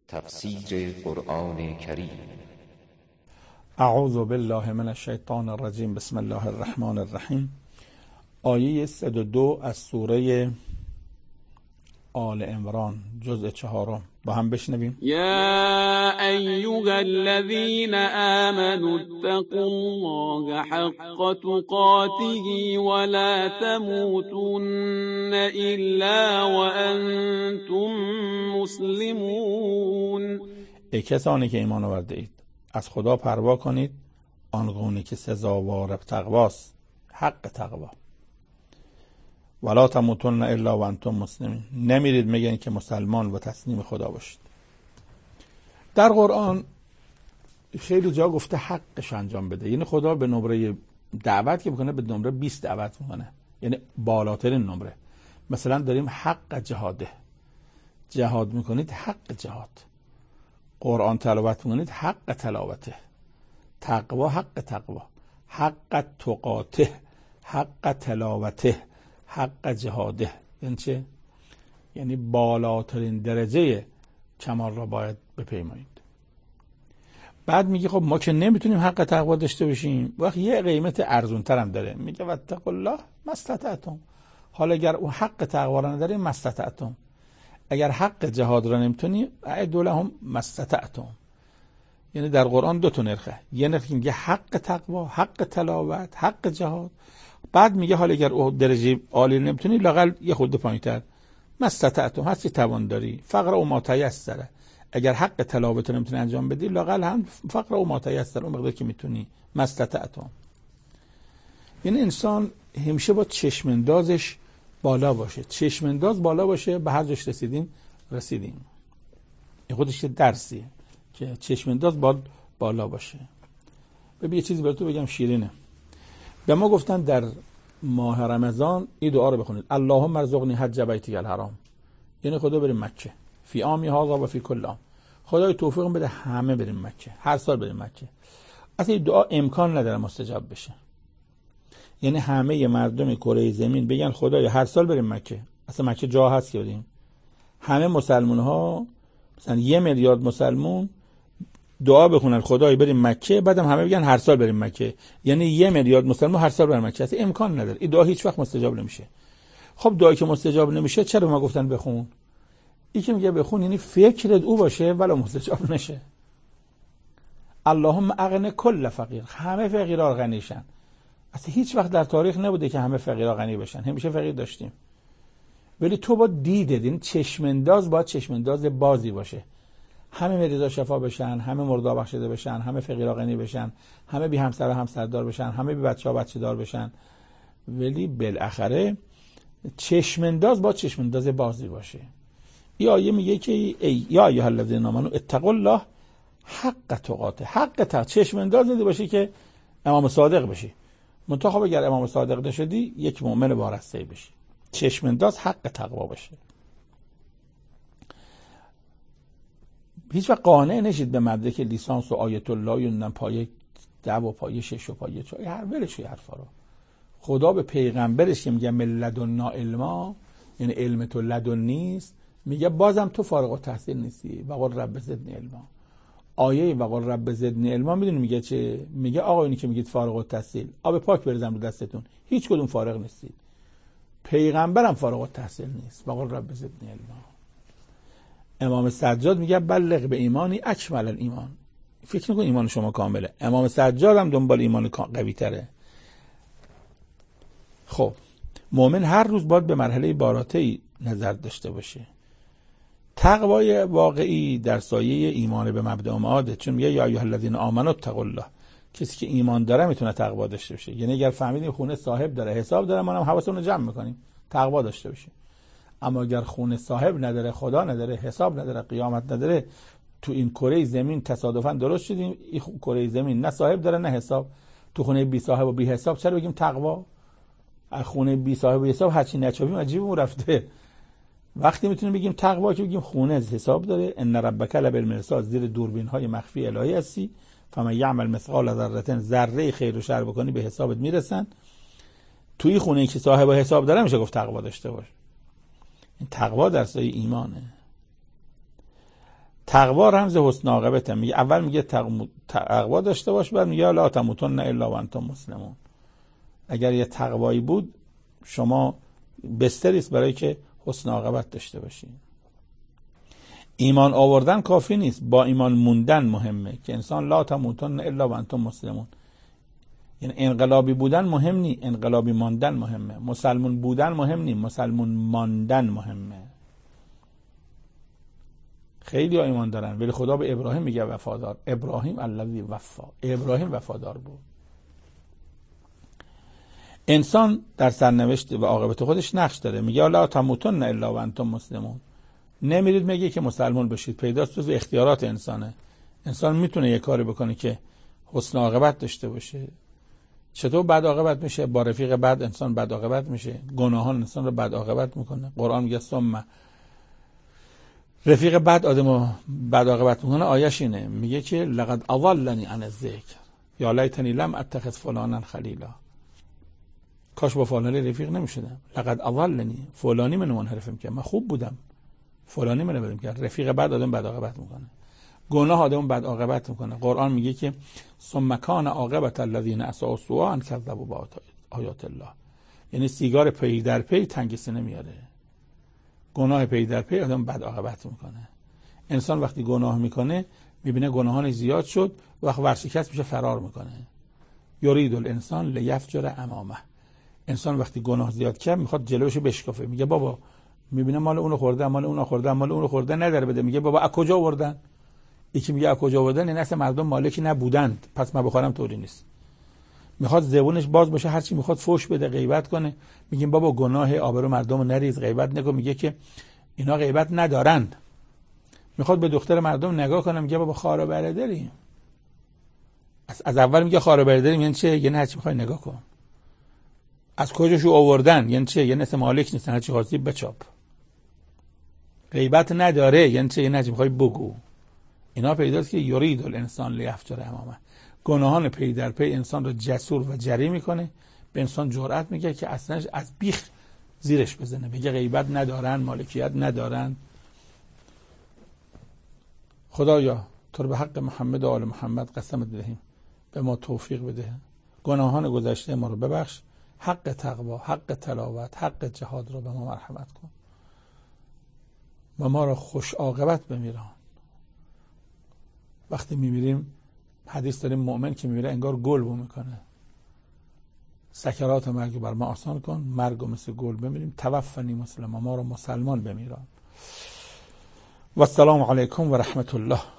تفسیر قرآن کریم. اعوذ بالله من الشیطان الرجیم. بسم الله الرحمن الرحیم. آیه 102 از سوره آل عمران جزء 4 با هم بشنویم. یا ایها الذین آمنوا اتقوا الله حق تقاته ولا تموتن الا وانتم مسلمون. ای کسانی که ایمان آورده اید، از خدا پروا کنید آنگونه که سزاوار تقواست، حق تقوا. ولا تموتن الا وانتم مسلمین، نمیرید مگر اینکه مسلمان و تسلیم خدا باشید. در قرآن خیلی جا گفته حقش انجام بده، یعنی خدا به نمره دعوت که بکنه به نمره 20 دعوت میکنه، یعنی بالاترین نمره. مثلا داریم حق جهاده، جهاد میکنید حق جهاد، قرآن تلاوت میکنید حق تلاوته، تقوا حق تقوا، حق تقاته، حق تلاوته، حق جهاده. یعنی چه؟ یعنی بالاترین درجه کمال را باید بپیمایید. بعد میگه خب ما که نمیتونیم حق تقوا داشته باشیم، وقت یه قیمت ارزون تر هم داره، میگه واتقوا الله ما استطعتم. حالا اگر اون حق تقوا را نداریم ما استطعتم، اگر حق جهاد را نمیتونی اعدوا لهم ما استطعتم. یعنی در قرآن دو تا نرخه، یه نرخ میگه حق تقوا، حق تلاوت، حق جهاد. بعد میگه حالا اگر او درجه عالی نمیتونی لااقل یه خورده پایینتر ما استطعتم، هر چی توان داری، فقر و ما تیسره. اگر حق تلاوت رو نمیتونی انجام بدی لااقل هم فقر و ما تیسره، اون مقدار که میتونی ما استطعتم. یعنی انسان همیشه با چشم اندازش بالا باشه، چشم انداز بالا باشه، به هر جاش رسیدیم. این خودش درسیه که چشم انداز بالا باشه. ببین یه چیزی براتون بگم شیرینه. به ما گفتن در ماه رمضان این دعا رو بخونید: اللهم ارزقنی حج بیتک الحرام. یعنی خدا بریم مکه فی عامی هذا و فی کل عام. خدای توفیق بده همه بریم مکه، هر سال بریم مکه. اصلا این دعا امکان نداره مستجاب بشه. یعنی همه مردم کره زمین بگن خدایا هر سال بریم مکه. اصلا مکه جا هست که بریم؟ همه مسلمان ها مثلا 1 میلیارد مسلمون دعا بخونن خدای بریم مکه، بعدم همه بگن هر سال بریم مکه. یعنی 1 میلیارد مسلمان هر سال بریم مکه. اصلا امکان نداره. این دعا هیچ وقت مستجاب نمیشه. خب دعایی که مستجاب نمیشه چرا ما گفتن بخون؟ این که میگه بخون یعنی فکرت او باشه ولی مستجاب نشه. اللهم اغن کل فقیر، همه فقیرها غنیشن. اصلا هیچ وقت در تاریخ نبوده که همه فقیرها غنی بشن، همیشه فقیر داشتیم. ولی تو با دیده، یعنی چشم انداز باید چشم انداز بازی باشه. همه مریضا شفا بشن، همه مردا بخشیده بشن، همه فقیرها غنی بشن، همه بی همسر و همسردار بشن، همه بی بچه‌ها بچه دار بشن. ولی بالاخره چشم انداز باید چشم انداز بازی باشه. این آیه میگه که ای یا ایها الذین آمنوا اتقوا الله حق تقاته، حق چشم انداز ندی باشه که امام صادق بشی. منتها اگر امام صادق نشدی یک مؤمن وارسته بشی. چشم انداز حق تقوا باشه. هیچ وقت قانع نشید به مدرک لیسانس و آیت الله یا پایه 10 و پایه 6 و پایه 4 هر ولش حرفا رو. خدا به پیغمبرش که میگه لدنا علما، یعنی علم تو لدن نیست، میگه بازم تو فارغ التحصیل نیستی. وقل رب زدنی علما. آیه وقل رب زدنی علما میدونی میگه چه؟ میگه آقایونی که میگید فارغ التحصیل، آب پاک بریزم رو دستتون، هیچ کدوم فارغ نیستید. پیغمبرم فارغ التحصیل نیست. وقل رب زدنی علما. امام سجاد میگه بلغ به ایمانی اکمل الایمان. فکر نکن ایمان شما کامله. امام سجاد هم دنبال ایمان قوی تره. خب مؤمن هر روز باید به مرحله بالاتری نظر داشته باشه. تقوای واقعی در سایه ایمان به مبدأ معاده، چون میگه یا ایها الذین آمنوا اتقوا الله. کسی که ایمان داره میتونه تقوا داشته باشه. یعنی اگر فهمیدیم خونه صاحب داره حساب داره، ما هم حواسمون رو جمع میکنیم تقوا داشته باشیم. اما اگر خونه صاحب نداره، خدا نداره، حساب نداره، قیامت نداره، تو این کره زمین تصادفاً درست شدیم این کره زمین نه صاحب داره نه حساب، تو خونه بی صاحب و بی حساب، چرا بگیم تقوا؟ خونه بی صاحب و حساب هرچی نچوبیم عجیبمون رفته. وقتی میتونیم بگیم تقوا که بگیم خونه از حساب داره. ان ربک لبالمرصاد، زیر دوربین های مخفی الهی هستی. فمن یعمل مثقال ذره، ذره خیر و شر بکنی به حسابت میرسن. توی خونه که صاحب حساب داره میشه گفت تقوا داشته باش. این تقوا در سایه ایمانه. تقوا رمز حسن عاقبته. میگه اول میگه تقوا داشته باش، بعد میگه لا تموتن الا وانتم مسلمون. اگر یه تقوایی بود شما بستری است برای که حسن عاقبت داشته باشید. ایمان آوردن کافی نیست، با ایمان موندن مهمه که انسان لا تموتن الا وانتم مسلمون. یعنی انقلابی بودن مهم نی، انقلابی ماندن مهمه. مسلمون بودن مهم نی، مسلمون ماندن مهمه. خیلی ها ایمان دارن ولی خدا به ابراهیم میگه وفادار. ابراهیم الذی وفا، ابراهیم وفادار بود. انسان در سرنوشت و عاقبت خودش نقش داره. میگه لا تموتن الا وانتم مسلمون. نمیرید میگه که مسلمان بشید، پیداست تو اختیارات انسانه. انسان میتونه یه کاری بکنه که حسن عاقبت داشته باشه. چطور بد عاقبت میشه؟ با رفیق بد انسان بد عاقبت میشه. گناهان انسان رو بد عاقبت میکنه. قرآن میگه ثم رفیق بد آدمو بد عاقبت میکنه. آیش اینه، میگه که لقد اضلنی عن الذکر یا لیتنی لم اتخذ فلانا خلیلا. کاش با فلانی رفیق نمیشدم. لقد اضلنی، فلانی منو منحرف میکنه، من خوب بودم، فلانی منو بریم کرد. رفیق بد آدم بد عاقبت میکنه. گناه آدم بد عاقبت میکنه. قرآن میگه که ثم کان عاقبت الذین اساءوا السوء ان کذبوا بآیات الله. یعنی سیگار پی در پی تنگ سینه میاره. گناه پی در پی آدم بد عاقبت میکنه. انسان وقتی گناه میکنه میبینه گناهان زیاد شد، وقت ورشکست میشه فرار میکنه. یرید الانسان لیفجر امامه. انسان وقتی گناه زیاد کرد میخواد جلوشو بشکافه. میگه بابا میبینه مال اونو خورده، مال اونو خورده، مال اونو خورده، نداره بده. میگه بابا از کجا آوردن؟ یکی میگه از کجا آوردن؟ این اصلا مردم مالکی نبودند، پس من بخورم طوری نیست. میخواد زبونش باز بشه، هر چی میخواد فوش بده، غیبت کنه. میگیم بابا گناه آبرو مردمو نریز، غیبت نکن. میگه که اینا غیبت ندارند. میخواد به دختر مردم نگاه کنه، میگه بابا خار و بره داریم. از اول میگه خار و بره داریم یعنی چه؟ یعنی هر چی میخوای نگاه کن. از کجاشو آوردن یعنی چه؟ یعنی اصلا مالک نیستن، هر چی خواستی بچاپ. غیبت نداره یعنی چه؟ یعنی هر چی میخوای بگو. اینا پیداست که یرید الانسان لیفجر امامه. گناهان پی در پی انسان رو جسور و جری میکنه. به انسان جرأت میگه که اصلا از بیخ زیرش بزنه، بگه غیبت ندارن، مالکیت ندارن. خدایا تو رو به حق محمد و آل محمد قسمت بدهیم، به ما توفیق بده، گناهان گذشته ما رو ببخش، حق تقوا، حق تلاوت، حق جهاد رو به ما مرحمت کن و ما رو خوش عاقبت بمیران. وقتی میمیریم حدیث داریم مؤمن که میمیره انگار گل بو میکنه. سکرات مرگ بر ما آسان کن، مرگ مثل گل بمیریم. توفنی مسلما، ما رو مسلمان بمیران. و السلام علیکم و رحمت الله.